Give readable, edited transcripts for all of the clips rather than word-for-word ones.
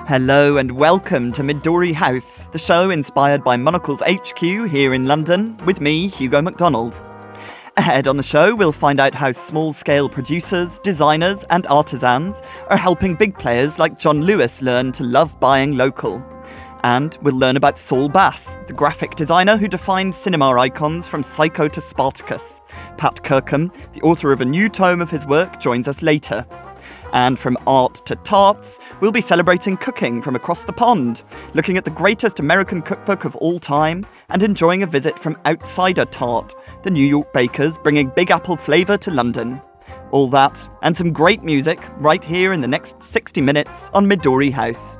Hello and welcome to Midori House, the show inspired by Monocle's HQ here in London, with me, Hugo MacDonald. Ahead on the show, we'll find out how small-scale producers, designers and artisans are helping big players like John Lewis learn to love buying local. And we'll learn about Saul Bass, the graphic designer who defined cinema icons from Psycho to Spartacus. Pat Kirkham, the author of a new tome of his work, joins us later. And from art to tarts, we'll be celebrating cooking from across the pond, looking at the greatest American cookbook of all time, and enjoying a visit from Outsider Tart, the New York bakers bringing Big Apple flavour to London. All that, and some great music, right here in the next 60 minutes on Midori House.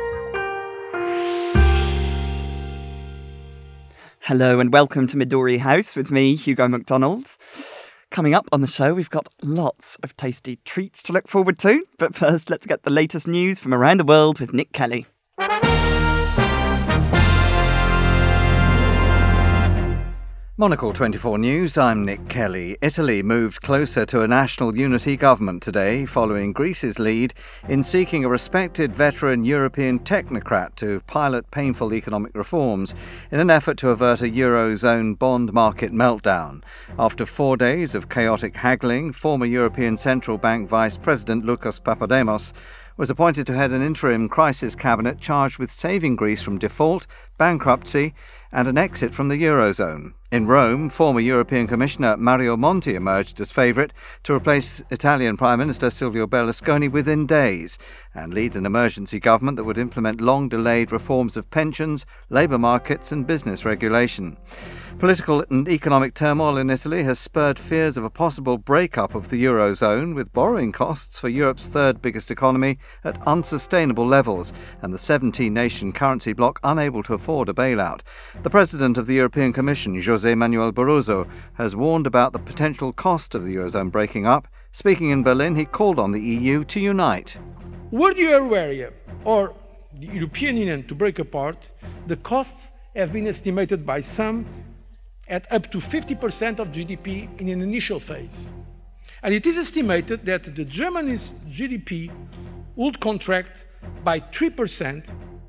Hello and welcome to Midori House with me, Hugo MacDonald. Coming up on the show, we've got lots of tasty treats to look forward to. But first, let's get the latest news from around the world with Nick Kelly. Monocle 24 News, I'm Nick Kelly. Italy moved closer to a national unity government today, following Greece's lead in seeking a respected veteran European technocrat to pilot painful economic reforms in an effort to avert a Eurozone bond market meltdown. After 4 days of chaotic haggling, former European Central Bank Vice President Lucas Papademos was appointed to head an interim crisis cabinet charged with saving Greece from default, bankruptcy and an exit from the Eurozone. In Rome, former European Commissioner Mario Monti emerged as favourite to replace Italian Prime Minister Silvio Berlusconi within days and lead an emergency government that would implement long-delayed reforms of pensions, labour markets and business regulation. Political and economic turmoil in Italy has spurred fears of a possible breakup of the Eurozone, with borrowing costs for Europe's third biggest economy at unsustainable levels and the 17-nation currency bloc unable to afford a bailout. The President of the European Commission, José Manuel Barroso, has warned about the potential cost of the Eurozone breaking up. Speaking in Berlin, he called on the EU to unite. Were the euro area or the European Union to break apart, the costs have been estimated by some at up to 50% of GDP in an initial phase. And it is estimated that the Germany's GDP would contract by 3%.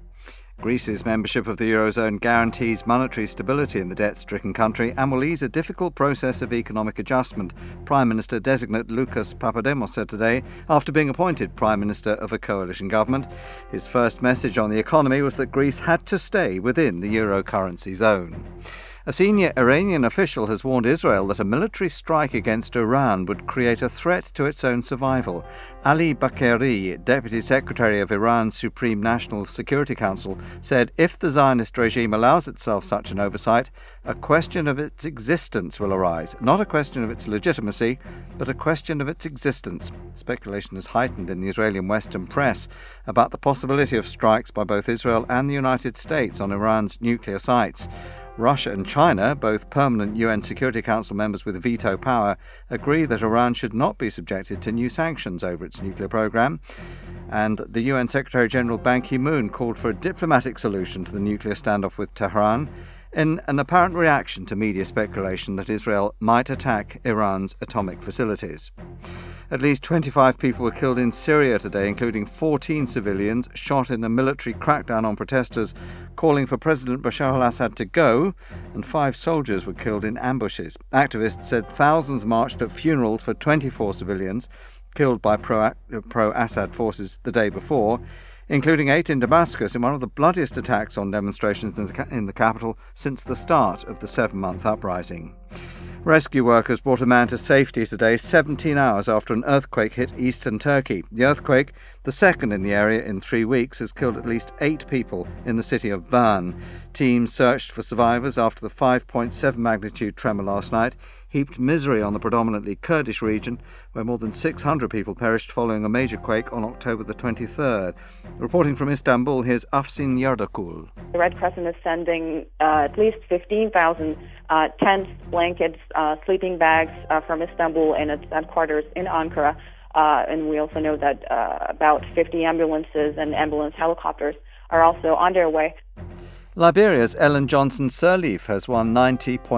Greece's membership of the Eurozone guarantees monetary stability in the debt-stricken country and will ease a difficult process of economic adjustment, Prime Minister-designate Lucas Papademos said today after being appointed Prime Minister of a coalition government. His first message on the economy was that Greece had to stay within the euro currency zone. A senior Iranian official has warned Israel that a military strike against Iran would create a threat to its own survival. Ali Bagheri, Deputy Secretary of Iran's Supreme National Security Council, said if the Zionist regime allows itself such an oversight, a question of its existence will arise. Not a question of its legitimacy, but a question of its existence. Speculation has heightened in the Israeli Western press about the possibility of strikes by both Israel and the United States on Iran's nuclear sites. Russia and China, both permanent UN Security Council members with veto power, agree that Iran should not be subjected to new sanctions over its nuclear program. And the UN Secretary-General Ban Ki-moon called for a diplomatic solution to the nuclear standoff with Tehran in an apparent reaction to media speculation that Israel might attack Iran's atomic facilities. At least 25 people were killed in Syria today, including 14 civilians shot in a military crackdown on protesters calling for President Bashar al-Assad to go, and 5 soldiers were killed in ambushes. Activists said thousands marched at funerals for 24 civilians killed by pro-Assad forces the day before, including 8 in Damascus in one of the bloodiest attacks on demonstrations in the capital since the start of the 7-month uprising. Rescue workers brought a man to safety today, 17 hours after an earthquake hit eastern Turkey. The earthquake, the second in the area in 3 weeks, has killed at least 8 people in the city of Van. Teams searched for survivors after the 5.7 magnitude tremor last night heaped misery on the predominantly Kurdish region, where more than 600 people perished following a major quake on October the 23rd. Reporting from Istanbul, here's Afsin Yardakul. The Red Crescent is sending at least 15,000 tents, blankets, sleeping bags from Istanbul and its headquarters in Ankara. And we also know that about 50 ambulances and ambulance helicopters are also on their way. Liberia's Ellen Johnson Sirleaf has won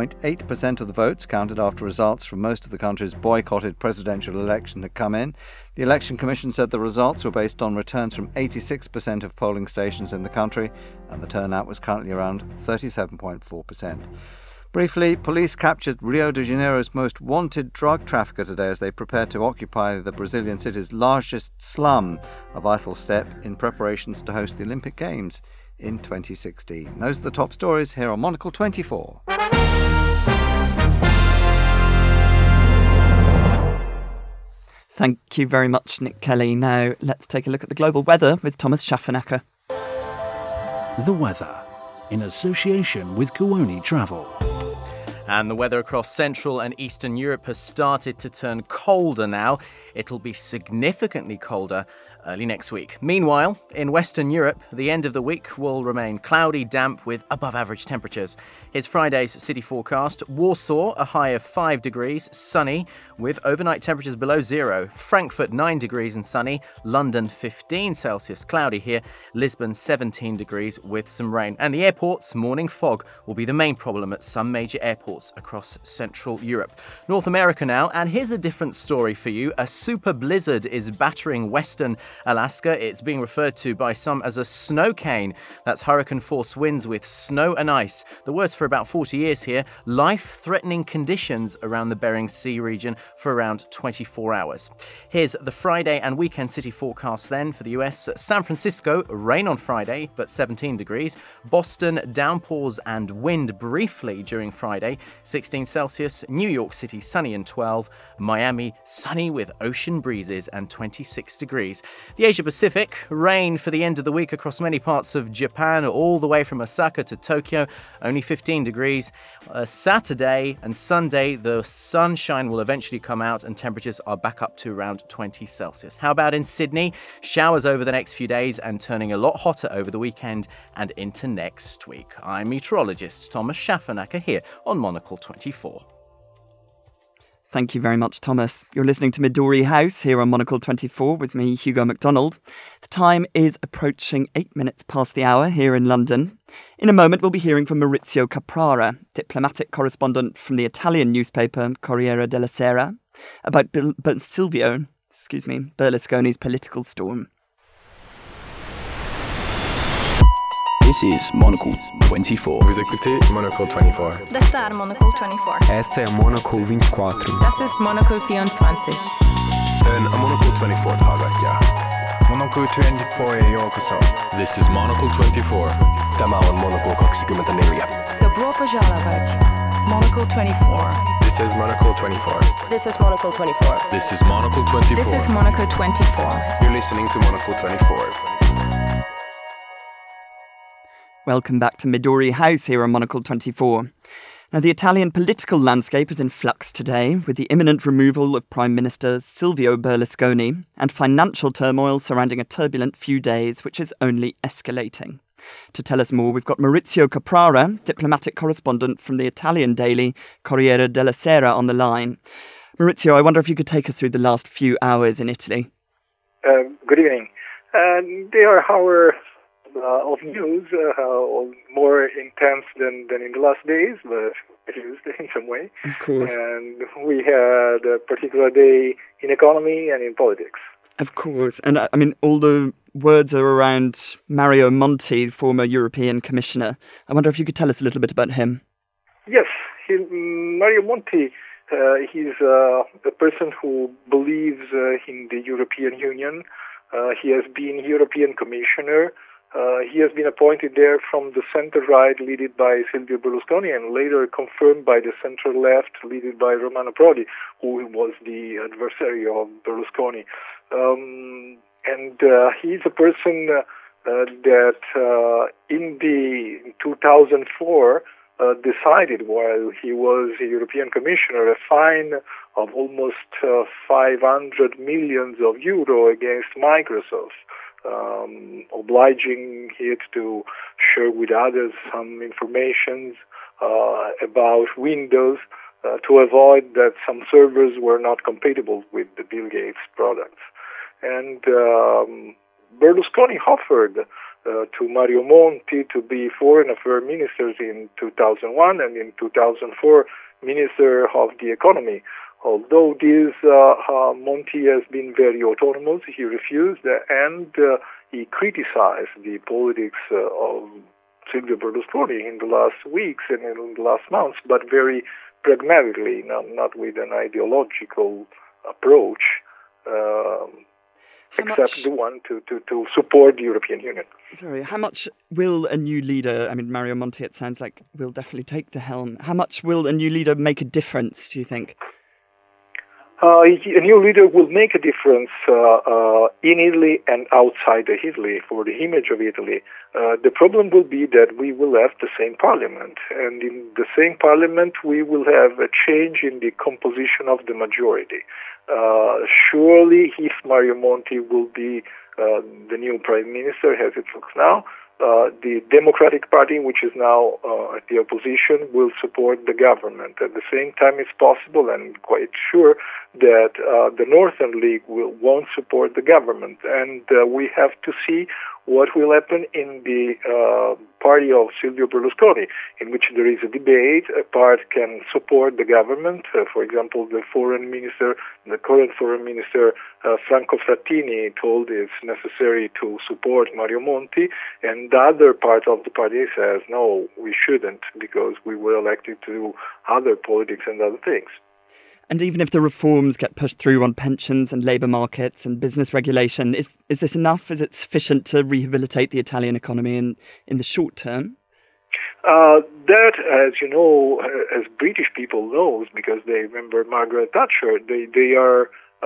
90.8% of the votes counted after results from most of the country's boycotted presidential election had come in. The Election Commission said the results were based on returns from 86% of polling stations in the country, and the turnout was currently around 37.4%. Briefly, police captured Rio de Janeiro's most wanted drug trafficker today as they prepared to occupy the Brazilian city's largest slum, a vital step in preparations to host the Olympic Games in 2016. Those are the top stories here on Monocle 24. Thank you very much, Nick Kelly. Now let's take a look at the global weather with Thomas Schaffenacker. The weather, in association with Kuoni Travel. And the weather across Central and Eastern Europe has started to turn colder now. It'll be significantly colder early next week. Meanwhile, in Western Europe, the end of the week will remain cloudy, damp with above average temperatures. Here's Friday's city forecast. Warsaw, a high of 5 degrees, sunny, with overnight temperatures below zero. Frankfurt, 9 degrees and sunny. London, 15 Celsius, cloudy here. Lisbon, 17 degrees with some rain. And the airports, morning fog will be the main problem at some major airports across Central Europe. North America now, and here's a different story for you. A super blizzard is battering western Alaska. It's being referred to by some as a snow cane. That's hurricane-force winds with snow and ice. The worst for about 40 years here. Life-threatening conditions around the Bering Sea region for around 24 hours. Here's the Friday and weekend city forecast then for the US. San Francisco, rain on Friday, but 17 degrees. Boston, downpours and wind briefly during Friday, 16 Celsius. New York City, sunny and 12. Miami, sunny with ocean breezes and 26 degrees. The Asia Pacific, rain for the end of the week across many parts of Japan, all the way from Osaka to Tokyo, only 15 degrees. Saturday and Sunday, the sunshine will eventually come out and temperatures are back up to around 20 Celsius. How about in Sydney? Showers over the next few days and turning a lot hotter over the weekend and into next week. I'm meteorologist Thomas Schaffenacker here on Monocle 24. Thank you very much, Thomas. You're listening to Midori House here on Monocle 24 with me, Hugo MacDonald. The time is approaching 8 minutes past the hour here in London. In a moment, we'll be hearing from Maurizio Caprara, diplomatic correspondent from the Italian newspaper Corriere della Sera, about Silvio Berlusconi's political storm. This is Monocle 24. Vous écoutez Monocle 24. Detta är Monocle 24. Essa är Monocle 24. Das ist Monocle 24. En Monocle 24 taget, Monocle 24 är Yokoso. This is Monocle 24. Tämä on Monocle 24. Dobro požalovat. Monocle 24. This is Monocle 24. This is Monocle 24. This is Monocle 24. This is Monocle 24. You're listening to Monocle 24. Welcome back to Midori House here on Monocle 24. Now, the Italian political landscape is in flux today, with the imminent removal of Prime Minister Silvio Berlusconi and financial turmoil surrounding a turbulent few days, which is only escalating. To tell us more, we've got Maurizio Caprara, diplomatic correspondent from the Italian daily Corriere della Sera, on the line. Maurizio, I wonder if you could take us through the last few hours in Italy. Good evening. They are hours of news, more intense than in the last days, but used in some way. Of course. And we had a particular day in economy and in politics. Of course. And I mean, all the words are around Mario Monti, former European Commissioner. I wonder if you could tell us a little bit about him. Yes, Mario Monti, he's a person who believes in the European Union. He has been European Commissioner. He has been appointed there from the center-right, led by Silvio Berlusconi, and later confirmed by the center-left, led by Romano Prodi, who was the adversary of Berlusconi. And he's a person that in 2004 decided, while he was a European Commissioner, a fine of almost 500 million euro against Microsoft, obliging it to share with others some information about Windows to avoid that some servers were not compatible with the Bill Gates products. And Berlusconi offered to Mario Monti to be Foreign Affairs Minister in 2001 and in 2004 Minister of the Economy, Although Monti has been very autonomous, he refused and he criticized the politics of Silvio Berlusconi in the last weeks and in the last months, but very pragmatically, not with an ideological approach, except the one to support the European Union. Sorry, how much will a new leader, I mean, Mario Monti, it sounds like, will definitely take the helm. How much will a new leader make a difference, do you think? A new leader will make a difference in Italy and outside of Italy for the image of Italy. The problem will be that we will have the same parliament, and in the same parliament we will have a change in the composition of the majority. Surely, if Mario Monti will be the new prime minister, as it looks now, the Democratic Party, which is now at the opposition, will support the government. At the same time, it's possible, and quite sure, that the Northern League won't support the government. And we have to see what will happen in the party of Silvio Berlusconi, in which there is a debate. A part can support the government. For example, the current foreign minister, Franco Frattini, told it's necessary to support Mario Monti, and the other part of the party says, no, we shouldn't, because we were elected to do other politics and other things. And even if the reforms get pushed through on pensions and labour markets and business regulation, is this enough? Is it sufficient to rehabilitate the Italian economy in the short term? That, as you know, as British people knows, because they remember Margaret Thatcher, they are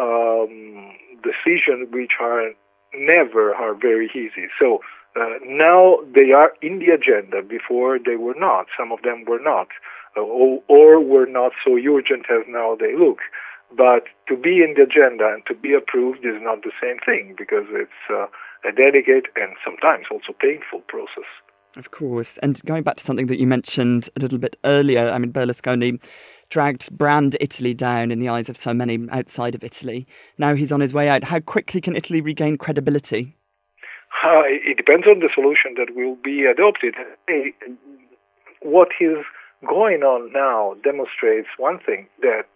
decisions which are very easy. So now they are in the agenda. Before they were not. Some of them were not. Or were not so urgent as now they look. But to be in the agenda and to be approved is not the same thing, because it's a delicate and sometimes also painful process. Of course. And going back to something that you mentioned a little bit earlier, I mean, Berlusconi dragged brand Italy down in the eyes of so many outside of Italy. Now he's on his way out. How quickly can Italy regain credibility? It depends on the solution that will be adopted. What is going on now demonstrates one thing, that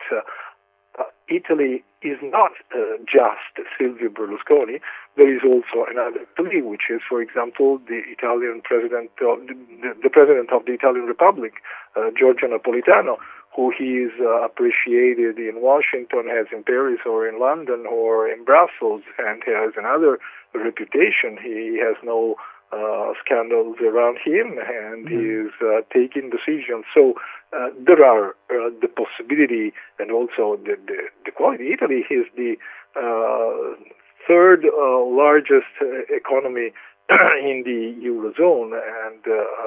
Italy is not just Silvio Berlusconi. There is also another Italy, which is, for example, the Italian president, the president of the Italian Republic, Giorgio Napolitano, who he is appreciated in Washington, as in Paris or in London or in Brussels, and has another reputation. He has no scandals around him, and he is taking decisions. So there are the possibility, and also the quality. Italy is the third largest economy in the Eurozone, and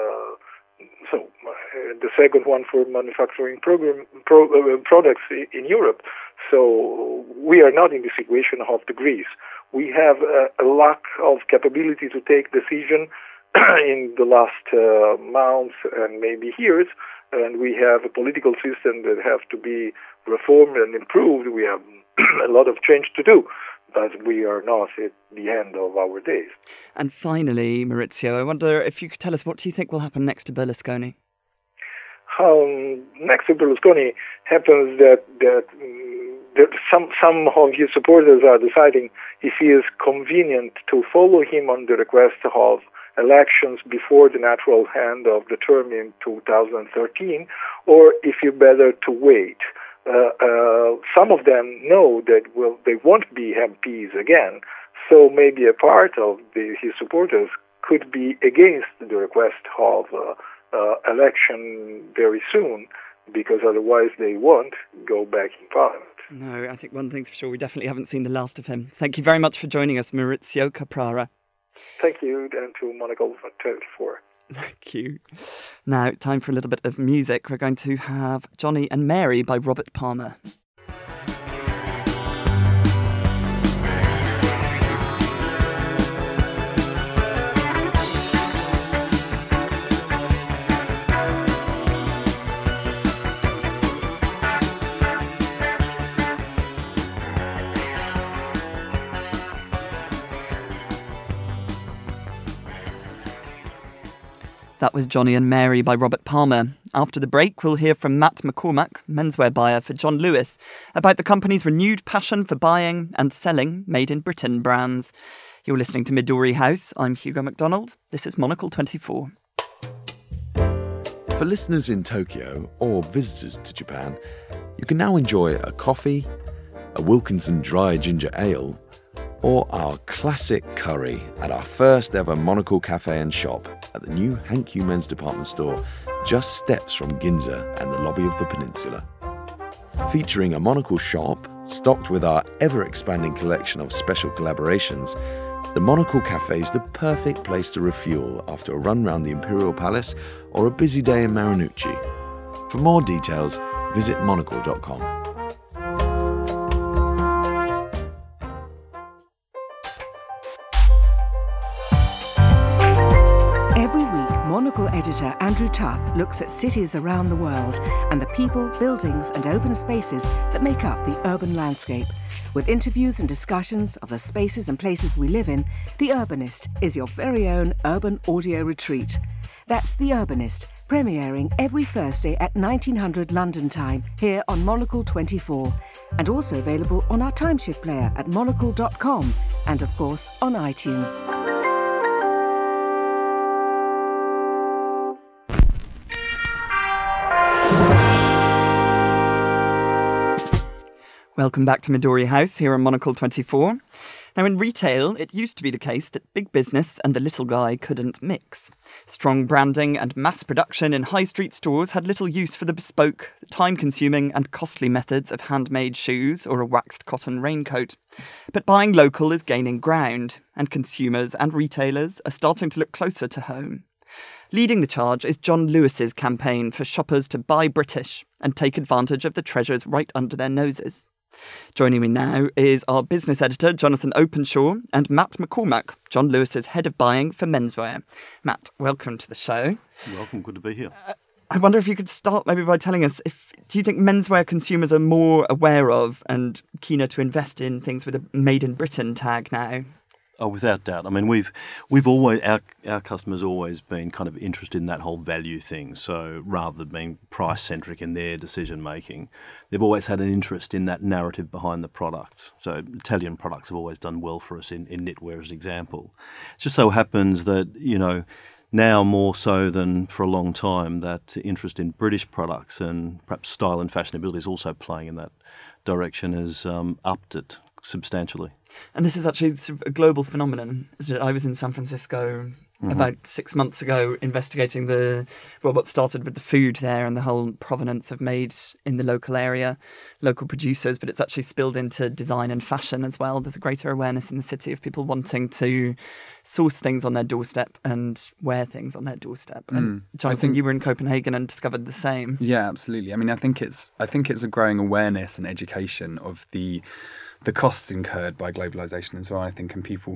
so the second one for manufacturing products in Europe. So we are not in the situation of the Greece. We have a lack of capability to take decision in the last months and maybe years, and we have a political system that has to be reformed and improved. We have a lot of change to do, but we are not at the end of our days. And finally, Maurizio, I wonder if you could tell us, what do you think will happen next to Berlusconi? Next to Berlusconi happens that some of his supporters are deciding if it is convenient to follow him on the request of elections before the natural end of the term in 2013, or if it's better to wait. Some of them know that they won't be MPs again, so maybe a part of his supporters could be against the request of election very soon, because otherwise they won't go back in parliament. No, I think one thing's for sure, we definitely haven't seen the last of him. Thank you very much for joining us, Maurizio Caprara. Thank you, and to Monaco 24. Thank you. Now, time for a little bit of music. We're going to have Johnny and Mary by Robert Palmer. That was Johnny and Mary by Robert Palmer. After the break, we'll hear from Matt McCormack, menswear buyer for John Lewis, about the company's renewed passion for buying and selling made-in-Britain brands. You're listening to Midori House. I'm Hugo MacDonald. This is Monocle 24. For listeners in Tokyo or visitors to Japan, you can now enjoy a coffee, a Wilkinson Dry Ginger Ale, or our classic curry at our first ever Monocle Cafe and Shop at the new Hankyu Men's Department Store, just steps from Ginza and the lobby of the Peninsula. Featuring a Monocle shop stocked with our ever-expanding collection of special collaborations, the Monocle Cafe is the perfect place to refuel after a run round the Imperial Palace or a busy day in Marunouchi. For more details, visit monocle.com. Every week, Monocle editor Andrew Tuck looks at cities around the world and the people, buildings and open spaces that make up the urban landscape. With interviews and discussions of the spaces and places we live in, The Urbanist is your very own urban audio retreat. That's The Urbanist, premiering every Thursday at 1900 London time here on Monocle 24, and also available on our timeshift player at monocle.com and of course on iTunes. Welcome back to Midori House here on Monocle 24. Now, in retail, it used to be the case that big business and the little guy couldn't mix. Strong branding and mass production in high street stores had little use for the bespoke, time-consuming and costly methods of handmade shoes or a waxed cotton raincoat. But buying local is gaining ground, and consumers and retailers are starting to look closer to home. Leading the charge is John Lewis's campaign for shoppers to buy British and take advantage of the treasures right under their noses. Joining me now is our business editor, Jonathan Openshaw, and Matt McCormack, John Lewis's head of buying for menswear. Matt, welcome to the show. Welcome, good to be here. I wonder if you could start maybe by telling us, do you think menswear consumers are more aware of and keener to invest in things with a Made in Britain tag now? Oh, without doubt. I mean, we've always, our customers always been kind of interested in that whole value thing. So rather than being price-centric in their decision-making, they've always had an interest in that narrative behind the product. So Italian products have always done well for us in knitwear as an example. It just so happens that, now more so than for a long time, that interest in British products and perhaps style and fashionability is also playing in that direction has upped it substantially. And this is actually a global phenomenon, isn't it? I was in San Francisco about 6 months ago investigating what started with the food there and the whole provenance of made in the local area, local producers, but it's actually spilled into design and fashion as well. There's a greater awareness in the city of people wanting to source things on their doorstep and wear things on their doorstep. And Jonathan, you were in Copenhagen and discovered the same. Yeah, absolutely. I mean, I think it's a growing awareness and education of the costs incurred by globalization as well, I think, and people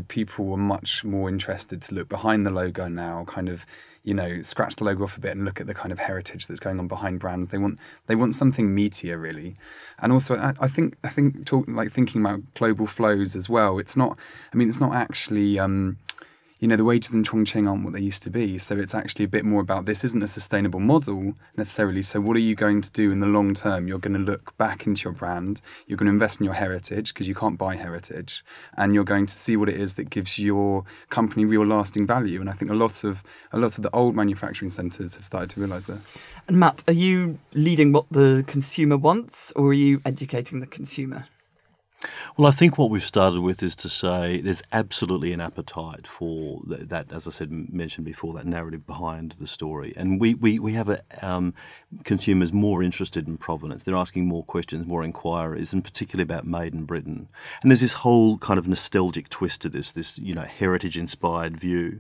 are much more interested to look behind the logo now, kind of, scratch the logo off a bit and look at the kind of heritage that's going on behind brands. They want something meatier, really. And also, I think thinking about global flows as well. It's not actually the wages in Chongqing aren't what they used to be. So it's actually a bit more about, this isn't a sustainable model necessarily. So what are you going to do in the long term? You're going to look back into your brand. You're going to invest in your heritage because you can't buy heritage. And you're going to see what it is that gives your company real lasting value. And I think a lot of the old manufacturing centres have started to realise this. And Matt, are you leading what the consumer wants, or are you educating the consumer? Well, I think what we've started with is to say there's absolutely an appetite for that, as I said, mentioned before, that narrative behind the story. And we have consumers more interested in provenance. They're asking more questions, more inquiries, and particularly about Made in Britain. And there's this whole kind of nostalgic twist to this heritage-inspired view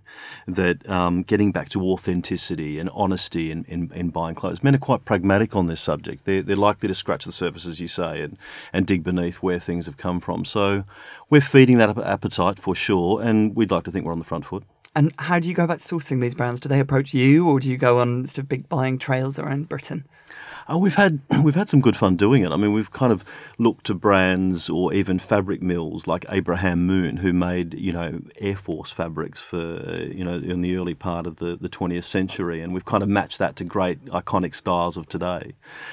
that getting back to authenticity and honesty in buying clothes. Men are quite pragmatic on this subject. They're likely to scratch the surface, as you say, and dig beneath where things have come from. So we're feeding that appetite for sure, and we'd like to think we're on the front foot. And how do you go about sourcing these brands? Do they approach you, or do you go on sort of big buying trails around Britain? We've had some good fun doing it. I mean, we've kind of looked to brands or even fabric mills like Abraham Moon, who made, Air Force fabrics for, in the early part of the 20th century, and we've kind of matched that to great iconic styles of today.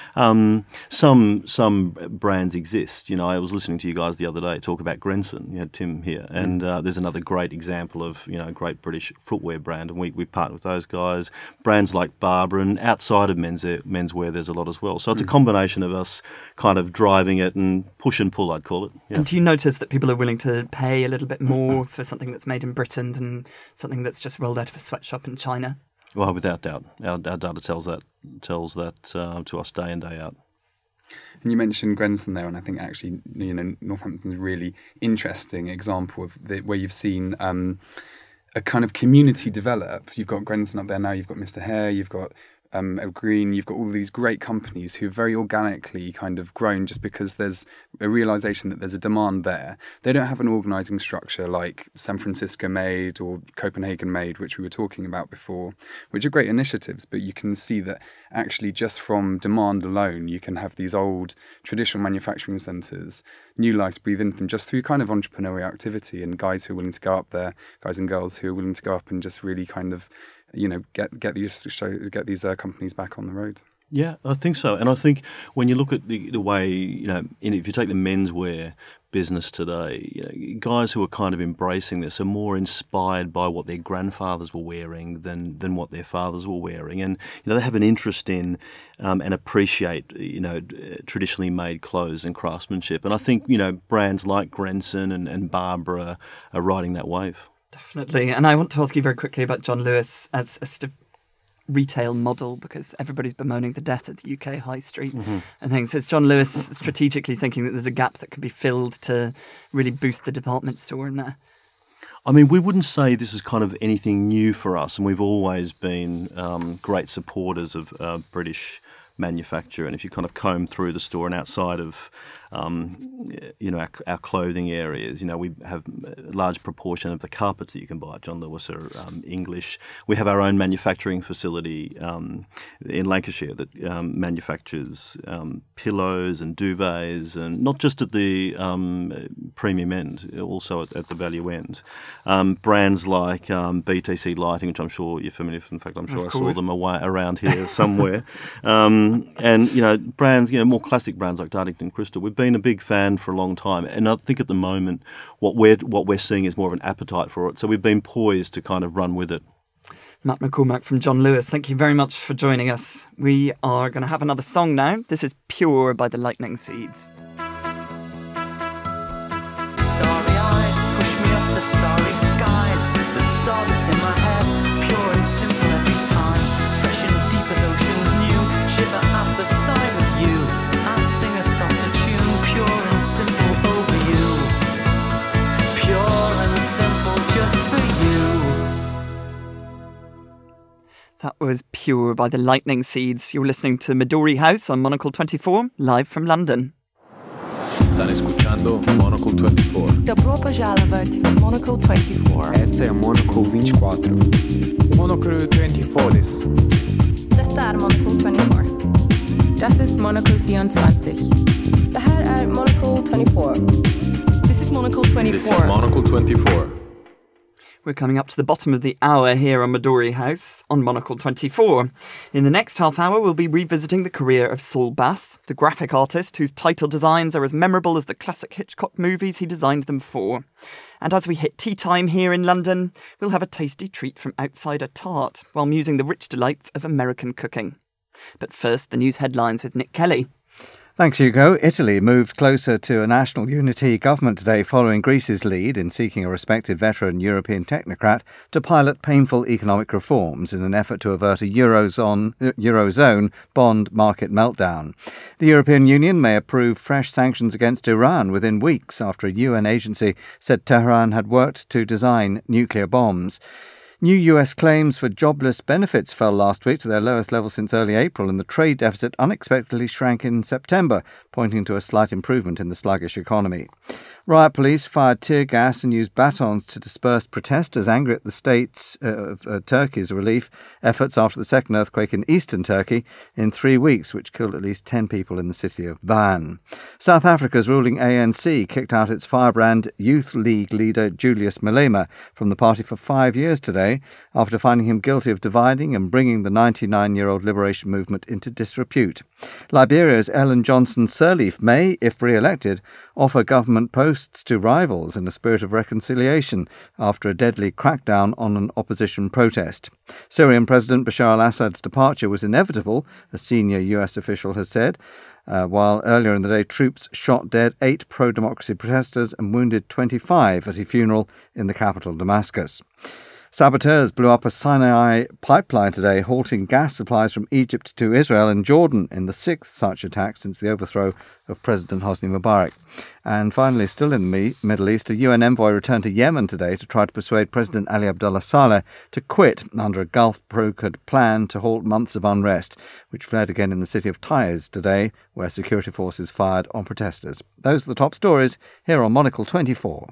Some brands exist. I was listening to you guys the other day talk about Grenson. You had Tim here, and there's another great example of, a great British footwear brand, and we partner with those guys. Brands like Barbara, and outside of menswear, there's a lot as well. So it's a combination of us kind of driving it and push and pull, I'd call it. Yeah. And do you notice that people are willing to pay a little bit more for something that's made in Britain than something that's just rolled out of a sweatshop in China? Well, without doubt. Our data tells that to us day in, day out. And you mentioned Grenson there, and I think actually, Northampton's a really interesting example of where you've seen a kind of community develop. You've got Grenson up there now, you've got Mr. Hare, you've got Green, you've got all these great companies who have very organically kind of grown just because there's a realisation that there's a demand there. They don't have an organising structure like San Francisco Made or Copenhagen Made, which we were talking about before, which are great initiatives, but you can see that actually just from demand alone, you can have these old traditional manufacturing centres, new life breathe into them just through kind of entrepreneurial activity and guys who are willing to go up there, guys and girls who are willing to go up and just really kind of get these companies back on the road. Yeah, I think so. And I think when you look at the way, if you take the menswear business today, guys who are kind of embracing this are more inspired by what their grandfathers were wearing than what their fathers were wearing. And, they have an interest in and appreciate, traditionally made clothes and craftsmanship. And I think, brands like Grenson and Barbara are riding that wave. Definitely. And I want to ask you very quickly about John Lewis as a retail model, because everybody's bemoaning the death of the UK high street and things. Is John Lewis strategically thinking that there's a gap that can be filled to really boost the department store in there? I mean, we wouldn't say this is kind of anything new for us, and we've always been great supporters of British manufacture. And if you kind of comb through the store and outside of our clothing areas, we have a large proportion of the carpets that you can buy at John Lewis are English. We have our own manufacturing facility in Lancashire that manufactures pillows and duvets, and not just at the premium end, also at the value end. Brands like BTC Lighting, which I'm sure you're familiar with. In fact, I'm sure I saw them around here somewhere. And brands, more classic brands like Dartington Crystal. We've been a big fan for a long time, and I think at the moment what we're seeing is more of an appetite for it. So we've been poised to kind of run with it. Matt McCormack from John Lewis, thank you very much for joining us. We are going to have another song now. This is Pure by the Lightning Seeds. Starry eyes push me up to starry skies. The stardust in my head, pure and simple every time. Fresh and deep as oceans new, shiver at the sight of you. I sing a softer tune, pure and simple over you. Pure and simple just for you. That was Pure by the Lightning Seeds. You're listening to Midori House on Monocle 24, live from London. Están escuchando Monocle 24. Dobro požalovat Monocle 24. Essa é a Monocle 24. Monocle 24 this. Detta är Monocle 24. Das ist Monocle 24. Det här är Monocle 24. This is Monocle 24. This is Monocle 24. We're coming up to the bottom of the hour here on Midori House on Monocle 24. In the next half hour, we'll be revisiting the career of Saul Bass, the graphic artist whose title designs are as memorable as the classic Hitchcock movies he designed them for. And as we hit tea time here in London, we'll have a tasty treat from Outsider Tart while musing the rich delights of American cooking. But first, the news headlines with Nick Kelly. Thanks, Hugo. Italy moved closer to a national unity government today following Greece's lead in seeking a respected veteran European technocrat to pilot painful economic reforms in an effort to avert a Eurozone bond market meltdown. The European Union may approve fresh sanctions against Iran within weeks after a UN agency said Tehran had worked to design nuclear bombs. New US claims for jobless benefits fell last week to their lowest level since early April, and the trade deficit unexpectedly shrank in September, pointing to a slight improvement in the sluggish economy. Riot police fired tear gas and used batons to disperse protesters angry at the state's Turkey's relief efforts after the second earthquake in eastern Turkey in 3 weeks, which killed at least 10 people in the city of Van. South Africa's ruling ANC kicked out its firebrand Youth League leader Julius Malema from the party for 5 years today, after finding him guilty of dividing and bringing the 99-year-old liberation movement into disrepute. Liberia's Ellen Johnson Sirleaf may, if re-elected, offer government posts to rivals in a spirit of reconciliation after a deadly crackdown on an opposition protest. Syrian President Bashar al-Assad's departure was inevitable, a senior US official has said, while earlier in the day troops shot dead 8 pro-democracy protesters and wounded 25 at a funeral in the capital, Damascus. Saboteurs blew up a Sinai pipeline today, halting gas supplies from Egypt to Israel and Jordan in the 6th such attack since the overthrow of President Hosni Mubarak. And finally, still in the Middle East, a UN envoy returned to Yemen today to try to persuade President Ali Abdullah Saleh to quit under a Gulf-brokered plan to halt months of unrest, which flared again in the city of Taiz today, where security forces fired on protesters. Those are the top stories here on Monocle 24.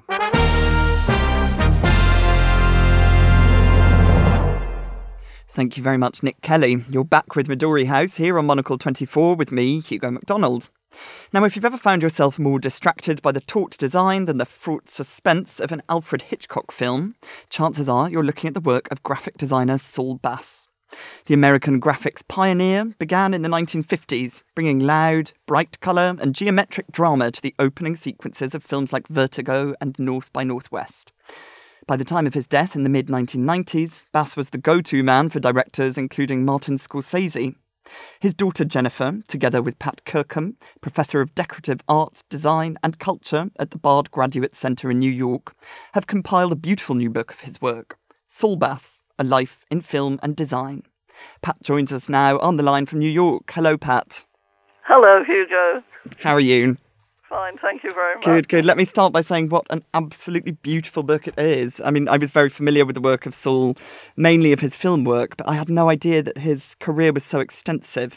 Thank you very much, Nick Kelly. You're back with Midori House here on Monocle 24 with me, Hugo MacDonald. Now, if you've ever found yourself more distracted by the taut design than the fraught suspense of an Alfred Hitchcock film, chances are you're looking at the work of graphic designer Saul Bass. The American graphics pioneer began in the 1950s, bringing loud, bright colour and geometric drama to the opening sequences of films like Vertigo and North by Northwest. By the time of his death in the mid-1990s, Bass was the go-to man for directors including Martin Scorsese. His daughter Jennifer, together with Pat Kirkham, Professor of Decorative Art, Design and Culture at the Bard Graduate Centre in New York, have compiled a beautiful new book of his work, Saul Bass, A Life in Film and Design. Pat joins us now on the line from New York. Hello, Pat. Hello, Hugo. How are you? Fine, thank you very much. Good. Let me start by saying what an absolutely beautiful book it is. I mean, I was very familiar with the work of Saul, mainly of his film work, but I had no idea that his career was so extensive.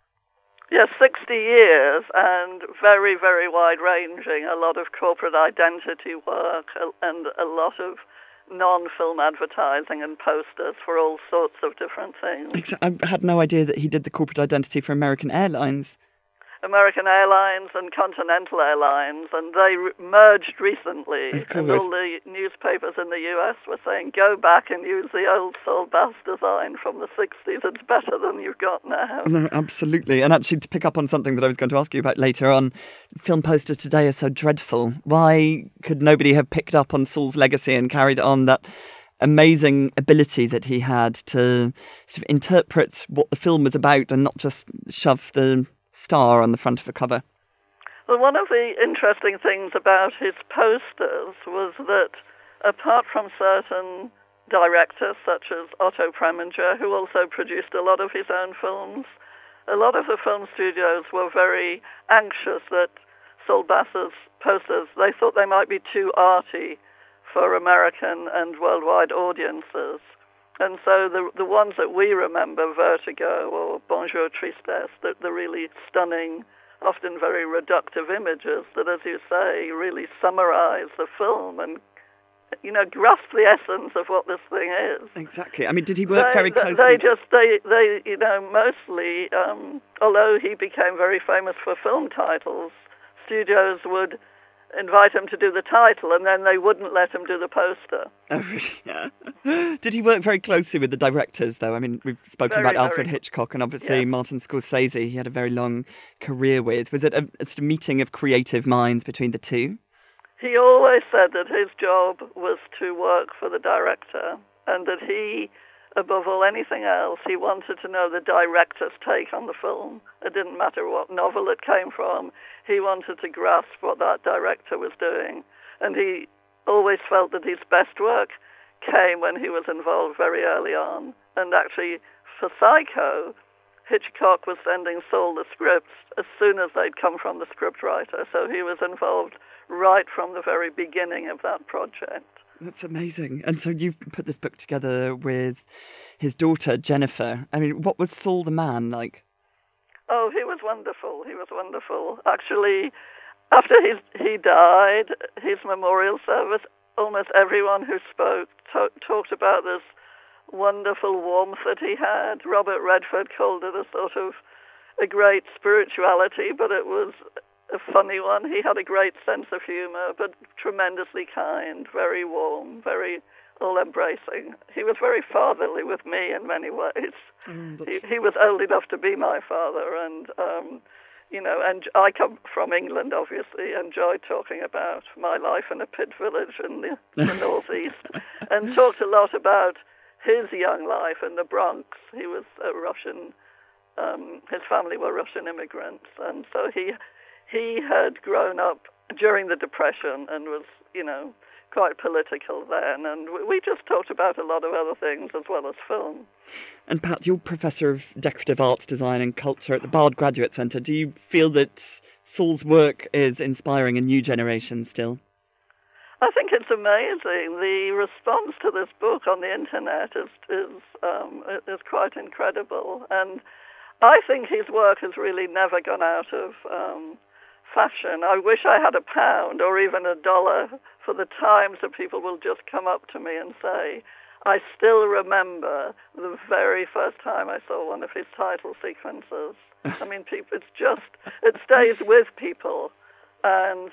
Yes, 60 years and very, very wide-ranging. A lot of corporate identity work and a lot of non-film advertising and posters for all sorts of different things. I had no idea that he did the corporate identity for American Airlines. American Airlines and Continental Airlines, and they merged recently, and all the newspapers in the US were saying, go back and use the old Saul Bass design from the 60s, it's better than you've got now. No, absolutely. And actually, to pick up on something that I was going to ask you about later on, film posters today are so dreadful. Why could nobody have picked up on Saul's legacy and carried on that amazing ability that he had to sort of interpret what the film was about and not just shove the star on the front of a cover? Well, one of the interesting things about his posters was that, apart from certain directors such as Otto Preminger, who also produced a lot of his own films, a lot of the film studios were very anxious that Saul Bass's posters, they thought they might be too arty for American and worldwide audiences. And so the ones that we remember, Vertigo or Bonjour Tristesse, the really stunning, often very reductive images that, as you say, really summarize the film and, grasp the essence of what this thing is. Exactly. I mean, did he work very closely? They mostly, although he became very famous for film titles, studios would invite him to do the title, and then they wouldn't let him do the poster. Oh, really? Yeah. Did he work very closely with the directors, though? I mean, we've spoken about Alfred Hitchcock and obviously Martin Scorsese he had a very long career with. Was it a sort of meeting of creative minds between the two? He always said that his job was to work for the director, and that he, above all anything else, he wanted to know the director's take on the film. It didn't matter what novel it came from. He wanted to grasp what that director was doing. And he always felt that his best work came when he was involved very early on. And actually, for Psycho, Hitchcock was sending Saul the scripts as soon as they'd come from the scriptwriter. So he was involved right from the very beginning of that project. That's amazing. And so you've put this book together with his daughter, Jennifer. I mean, what was Saul the man like? Oh, he was wonderful. He was wonderful. Actually, after he died, his memorial service, almost everyone who spoke talked about this wonderful warmth that he had. Robert Redford called it a sort of a great spirituality, but it was a funny one. He had a great sense of humor, but tremendously kind, very warm, very all-embracing. He was very fatherly with me in many ways. He was old enough to be my father, and and I come from England, obviously, enjoyed talking about my life in a pit village in the northeast, and talked a lot about his young life in the Bronx. He was a Russian, his family were Russian immigrants, and so he had grown up during the Depression and was, quite political then, and we just talked about a lot of other things as well as film. And Pat, you're Professor of Decorative Arts, Design and Culture at the Bard Graduate Centre. Do you feel that Saul's work is inspiring a new generation still? I think it's amazing. The response to this book on the internet is quite incredible, and I think his work has really never gone out of fashion. I wish I had £1 or even $1 for the times that people will just come up to me and say, I still remember the very first time I saw one of his title sequences. I mean, it stays with people, and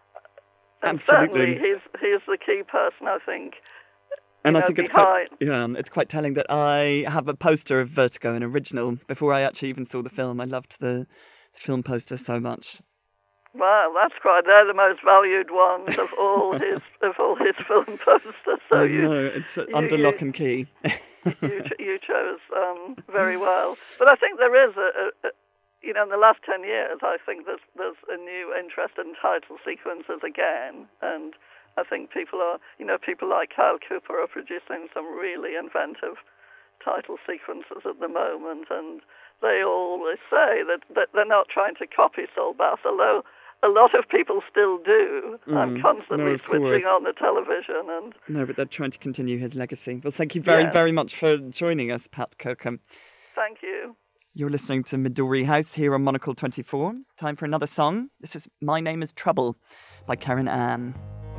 certainly he's the key person, I think. And I think it's quite telling that I have a poster of Vertigo, an original, before I actually even saw the film. I loved the film poster so much. Wow, they're the most valued ones of all his film posters. So it's under lock and key. you chose very well. But I think there is in the last 10 years, I think there's a new interest in title sequences again, and I think people like Kyle Cooper are producing some really inventive title sequences at the moment, and they always say that they're not trying to copy Saul Bass, although a lot of people still do. I'm constantly switching on the television. No, but they're trying to continue his legacy. Well, thank you very much for joining us, Pat Kirkham. Thank you. You're listening to Midori House here on Monocle 24. Time for another song. This is My Name is Trouble by Karen Ann.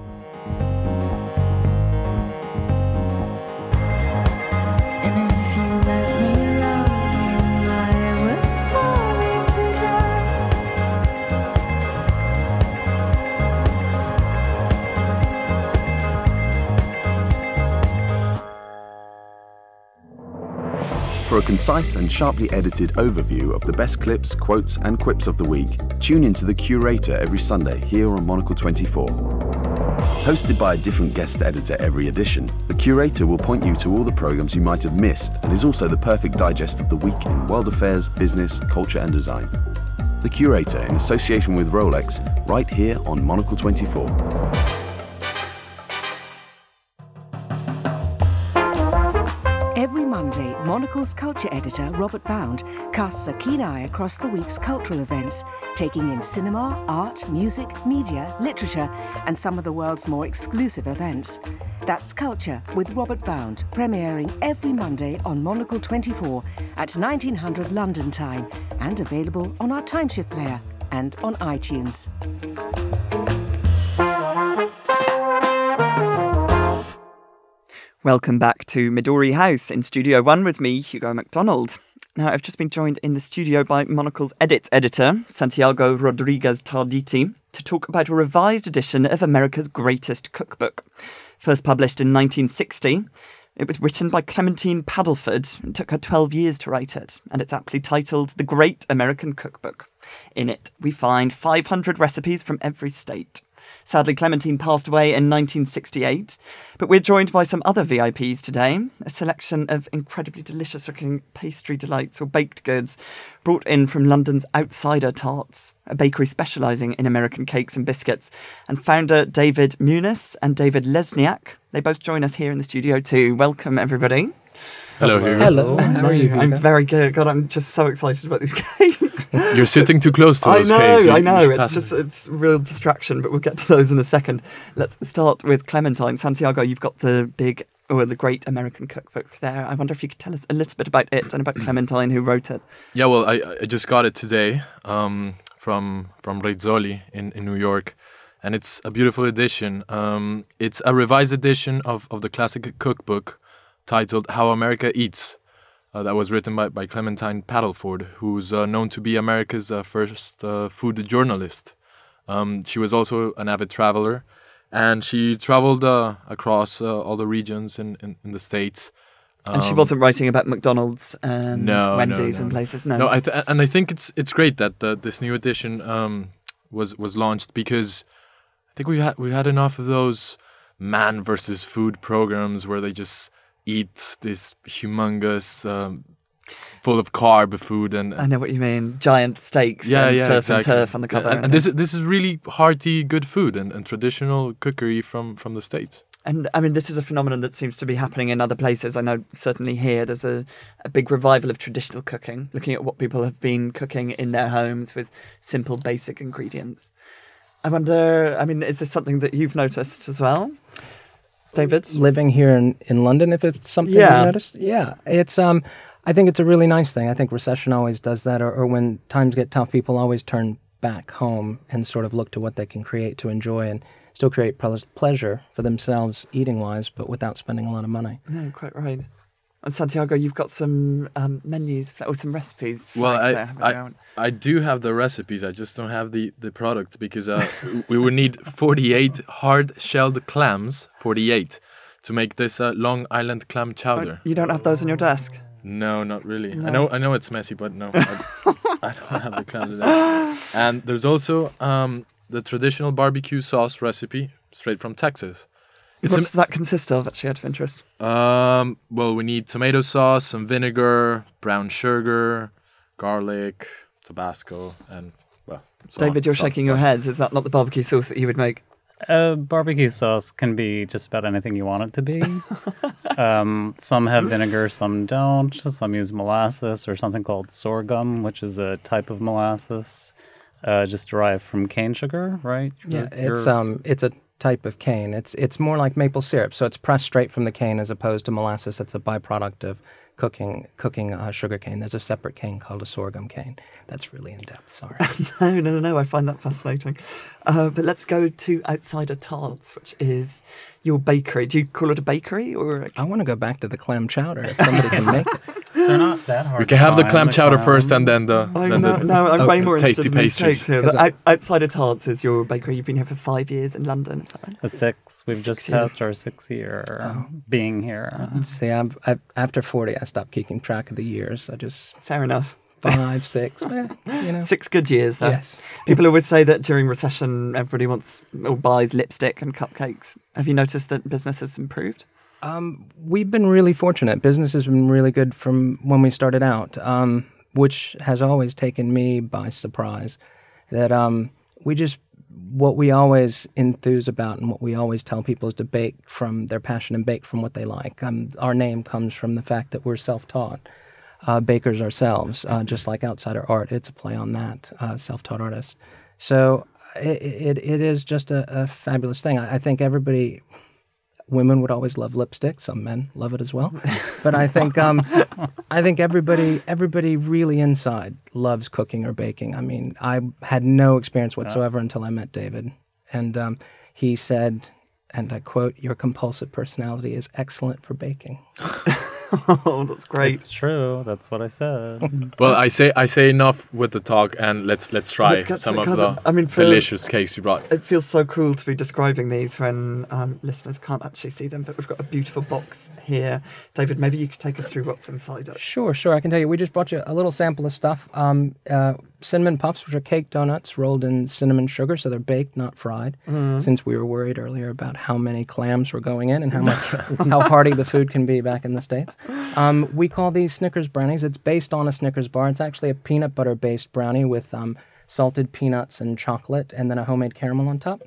For a concise and sharply edited overview of the best clips, quotes, and quips of the week, tune into The Curator every Sunday here on Monocle 24. Hosted by a different guest editor every edition, The Curator will point you to all the programs you might have missed and is also the perfect digest of the week in world affairs, business, culture, and design. The Curator, in association with Rolex, right here on Monocle 24. Every Monday, Monocle's culture editor, Robert Bound, casts a keen eye across the week's cultural events, taking in cinema, art, music, media, literature, and some of the world's more exclusive events. That's Culture with Robert Bound, premiering every Monday on Monocle 24 at 1900 London time, and available on our Timeshift player and on iTunes. Welcome back to Midori House. In Studio 1 with me, Hugo MacDonald. Now, I've just been joined in the studio by Monocle's edits editor, Santiago Rodriguez Tarditi, to talk about a revised edition of America's Greatest Cookbook. First published in 1960, it was written by Clementine Paddleford and took her 12 years to write it, and it's aptly titled The Great American Cookbook. In it, we find 500 recipes from every state. Sadly, Clementine passed away in 1968, but we're joined by some other VIPs today, a selection of incredibly delicious-looking pastry delights or baked goods brought in from London's Outsider Tarts, a bakery specialising in American cakes and biscuits, and founder David Muniz and David Lesniak. They both join us here in the studio too. Welcome, everybody. Hello, Hugo. Hello. How are you, Hugo? I'm very good. God, I'm just so excited about these cakes. You're sitting too close to those cakes. I know. It's real distraction, but we'll get to those in a second. Let's start with Clementine. Santiago, you've got the Great American Cookbook there. I wonder if you could tell us a little bit about it and about Clementine, who wrote it. Yeah, well, I just got it today from Rizzoli in New York, and it's a beautiful edition. It's a revised edition of the classic cookbook titled How America Eats. That was written by Clementine Paddleford, who's known to be America's first food journalist. She was also an avid traveler, and she traveled across all the regions in the States. And she wasn't writing about McDonald's and Wendy's and places. No, I think it's great that this new edition was launched, because I think we had enough of those man versus food programs where they just eat this humongous, full of carb food, and I know what you mean. Giant steaks and surf and turf on the cover. And this is really hearty, good food and traditional cookery from the States. And I mean, this is a phenomenon that seems to be happening in other places. I know certainly here there's a big revival of traditional cooking, looking at what people have been cooking in their homes with simple, basic ingredients. I wonder, I mean, is this something that you've noticed as well, David? Living here in London, if it's something you noticed? Yeah. It's I think it's a really nice thing. I think recession always does that, or when times get tough, people always turn back home and sort of look to what they can create to enjoy and still create pleasure for themselves eating-wise, but without spending a lot of money. No, quite right. And Santiago, you've got some menus or some recipes. Well, I do have the recipes. I just don't have the products, because we would need 48 hard-shelled clams, 48, to make this Long Island clam chowder. You don't have those on your desk? No, not really. No. I know it's messy, but no, I don't have the clams there. And there's also the traditional barbecue sauce recipe, straight from Texas. What does that consist of, actually, out of interest? Well, we need tomato sauce, some vinegar, brown sugar, garlic, Tabasco, and, well... David, you're shaking your head. Is that not the barbecue sauce that you would make? Barbecue sauce can be just about anything you want it to be. Some have vinegar, some don't. Some use molasses or something called sorghum, which is a type of molasses, just derived from cane sugar, right? Yeah, it's a type of cane. It's more like maple syrup, so it's pressed straight from the cane as opposed to molasses. That's a byproduct of cooking sugar cane. There's a separate cane called a sorghum cane. That's really in depth. Sorry. No. I find that fascinating. But let's go to Outsider Tarts, which is your bakery. Do you call it a bakery or? I want to go back to the clam chowder if somebody can make it. They're not that hard. We can have the clam chowder first, and then the I'm way more tasty interested in pastries. Here. But Outsider Tarts is your bakery. You've been here for 5 years in London, is that right? 6. We've just passed our 6th year being here. See, after 40, I stopped keeping track of the years. I just fair enough. 5, 6, 6 good years, though. Yes. People always say that during recession, everybody wants or buys lipstick and cupcakes. Have you noticed that business has improved? We've been really fortunate. Business has been really good from when we started out, which has always taken me by surprise. That what we always enthuse about and what we always tell people is to bake from their passion and bake from what they like. Our name comes from the fact that we're self-taught. Bakers ourselves, just like Outsider Art. It's a play on that, self-taught artists. So it is just a fabulous thing. I think women would always love lipstick. Some men love it as well. But I think everybody really inside loves cooking or baking. I mean, I had no experience whatsoever until I met David. And he said, and I quote, "Your compulsive personality is excellent for baking." Oh, that's great. It's true. That's what I said. Well, I say enough with the talk, and let's try some of the delicious cakes you brought. It feels so cruel to be describing these when listeners can't actually see them, but we've got a beautiful box here. David, maybe you could take us through what's inside it. Sure. I can tell you. We just brought you a little sample of stuff. Cinnamon puffs, which are cake donuts rolled in cinnamon sugar, so they're baked, not fried. Since we were worried earlier about how many clams were going in and how hearty the food can be back in the States. We call these Snickers brownies. It's based on a Snickers bar. It's actually a peanut butter-based brownie with salted peanuts and chocolate, and then a homemade caramel on top.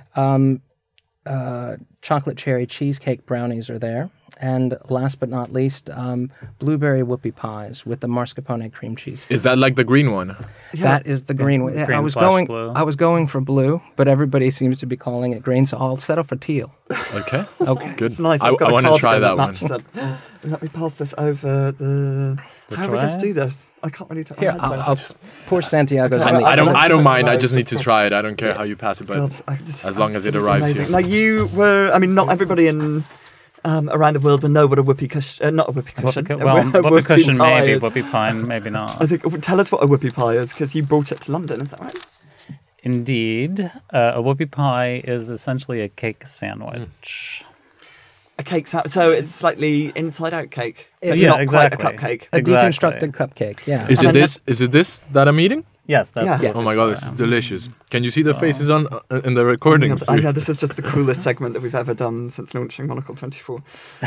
Chocolate cherry cheesecake brownies are there. And last but not least, blueberry whoopie pies with the mascarpone cream cheese. Is that like the green one? That is the green one. Green blue. I was going for blue, but everybody seems to be calling it green, so I'll settle for teal. Okay. Okay. Good. It's nice. I want to try that one. Let me pass this over. How are we going to do this? I can't really tell. Here, I'll pour Santiago's on the. I don't mind. I just need to try it. I don't care how you pass it, but as long as it arrives amazing. here. Now you were. I mean, not everybody in. Around the world will know what a whoopee cushion, not a whoopee cushion. Whoopee cushion maybe, is. whoopie pie maybe not. I think. Tell us what a whoopie pie is, because you brought it to London. Is that right? Indeed, a whoopie pie is essentially a cake sandwich. A cake sandwich. So it's slightly inside-out cake. It's not exactly. quite a cupcake. A deconstructed cupcake. Yeah. Is it this that I'm eating? Yes, that's yeah. Oh my god, this is delicious. Can you see the faces on in the recordings? I know this is just the coolest segment that we've ever done since launching Monocle 24.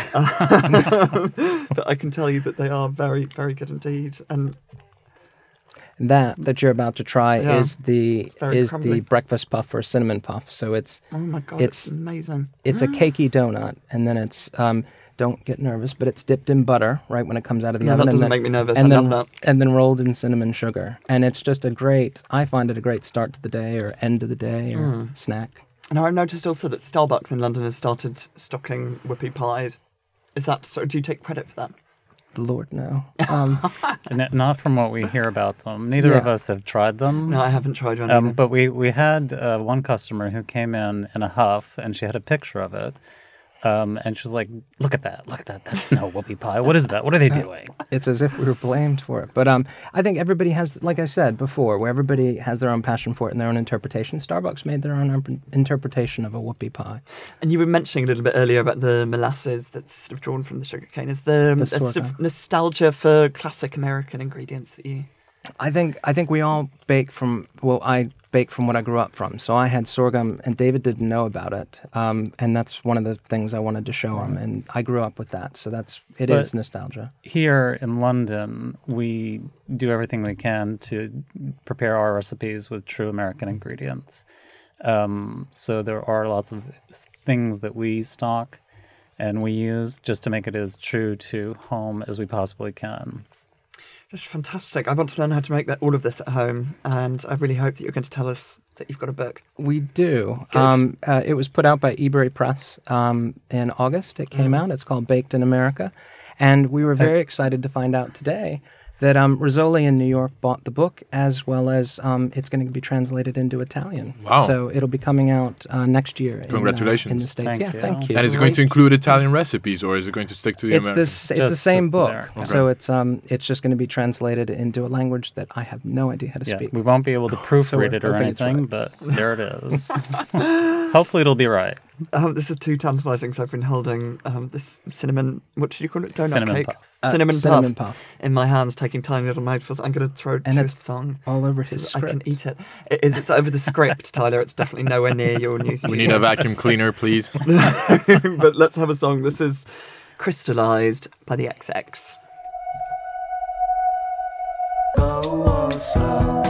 But I can tell you that they are very, very good indeed. And that you're about to try is the crumbly. breakfast puff or cinnamon puff. So it's oh my god, it's amazing. It's a cakey donut, and then it's don't get nervous, but it's dipped in butter right when it comes out of the oven. That doesn't make me nervous. And I then, love that. And then rolled in cinnamon sugar, and it's just I find it a great start to the day or end of the day or snack. Now I've noticed also that Starbucks in London has started stocking whoopie pies. Is that so? Do you take credit for that? Lord, no. Not from what we hear about them. Neither of us have tried them. No, I haven't tried one either. But we had one customer who came in a huff, and she had a picture of it. And she was like, look at that, that's no whoopie pie. What is that? What are they doing? It's as if we were blamed for it. But I think everybody has, like I said before, where everybody has their own passion for it and their own interpretation. Starbucks made their own interpretation of a whoopie pie. And you were mentioning a little bit earlier about the molasses that's sort of drawn from the sugarcane. Is there a sort of nostalgia for classic American ingredients that you... I think we all bake from, I bake from what I grew up from. So I had sorghum, and David didn't know about it. And that's one of the things I wanted to show him. And I grew up with that. So it is nostalgia. Here in London, we do everything we can to prepare our recipes with true American ingredients. So there are lots of things that we stock and we use just to make it as true to home as we possibly can. Just fantastic. I want to learn how to make all of this at home, and I really hope that you're going to tell us that you've got a book. We do. It was put out by eBury Press in August. It came out. It's called Baked in America. And we were very excited to find out today that Rizzoli in New York bought the book, as well as it's going to be translated into Italian. Wow. So it'll be coming out next year. Congratulations. In the States. Thank you. And is it going to include Italian recipes, or is it going to stick to the American? It's the same book. Okay. So it's just going to be translated into a language that I have no idea how to speak. We won't be able to proofread it or anything, but there it is. Hopefully it'll be right. This is too tantalising, so I've been holding this cinnamon, what did you call it? Donut cinnamon cake? Puff. Cinnamon puff in my hands, taking tiny little mouthfuls. I'm going to throw it to a song. All over his script. I can eat it. It's over the script, Tyler. It's definitely nowhere near your new studio. We need a vacuum cleaner, please. But let's have a song. This is Crystallized by the XX. Go on slow.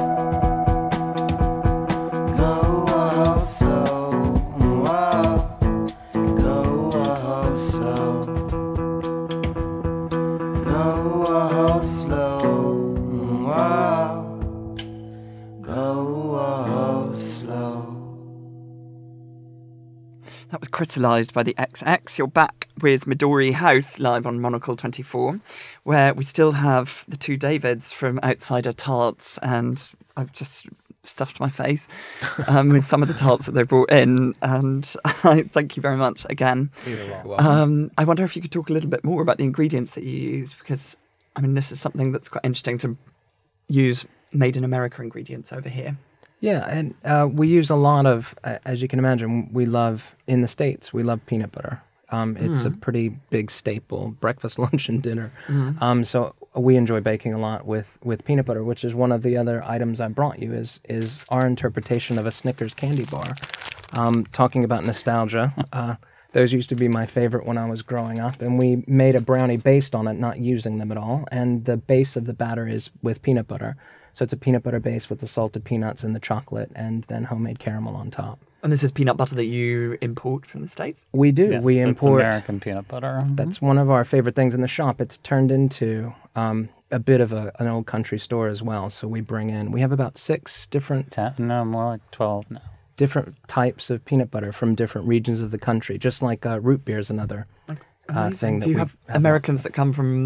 That was Crystallized by the XX. You're back with Midori House live on Monocle 24, where we still have the two Davids from Outsider Tarts, and I've just stuffed my face with some of the tarts that they brought in, and I thank you very much again. I wonder if you could talk a little bit more about the ingredients that you use, because I mean this is something that's quite interesting to use made in America ingredients over here. Yeah, and we use a lot of, as you can imagine, in the States, we love peanut butter. It's a pretty big staple, breakfast, lunch, and dinner. So we enjoy baking a lot with peanut butter, which is one of the other items I brought you, is our interpretation of a Snickers candy bar. Talking about nostalgia, those used to be my favorite when I was growing up, and we made a brownie based on it, not using them at all, and the base of the batter is with peanut butter. So it's a peanut butter base with the salted peanuts and the chocolate, and then homemade caramel on top. And this is peanut butter that you import from the States? We do. Yes, we import American peanut butter. That's one of our favorite things in the shop. It's turned into a bit of an old country store as well. So we have about 6 different... more like 12 now. Different types of peanut butter from different regions of the country, just like root beer is another thing. Do you have Americans that come from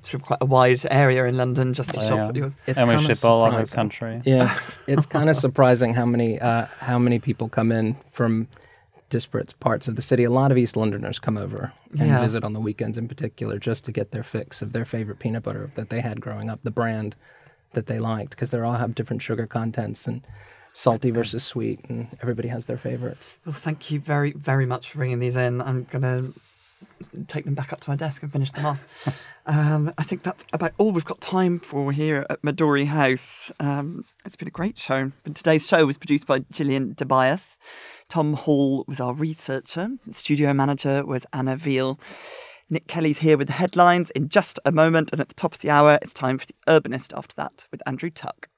sort of quite a wide area in London just to shop at yours. And we ship all over the country. Yeah, it's kind of surprising how many people come in from disparate parts of the city. A lot of East Londoners come over and visit on the weekends in particular just to get their fix of their favorite peanut butter that they had growing up, the brand that they liked, because they all have different sugar contents and salty versus sweet, and everybody has their favorite. Well, thank you very, very much for bringing these in. I'm going to take them back up to my desk and finish them off. I think that's about all we've got time for here at Midori House. It's been a great show. But today's show was produced by Gillian Tobias. Tom Hall was our researcher. The studio manager was Anna Veal. Nick Kelly's here with the headlines in just a moment. And at the top of the hour, it's time for The Urbanist after that with Andrew Tuck.